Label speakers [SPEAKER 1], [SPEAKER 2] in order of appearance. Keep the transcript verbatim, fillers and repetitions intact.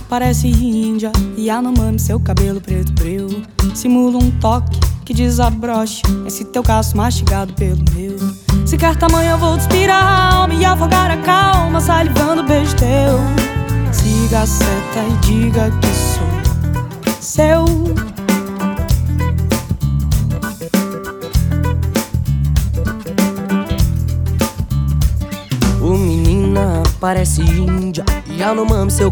[SPEAKER 1] parece índia e Yanomami, seu cabelo preto breu simula um toque que desabrocha esse teu caço mastigado pelo meu. Se quer tamanho eu vou despirar a alma e afogar a calma, salivando o beijo teu. Siga a seta e diga que sou seu.
[SPEAKER 2] Ô menina, parece índia e Yanomami, seu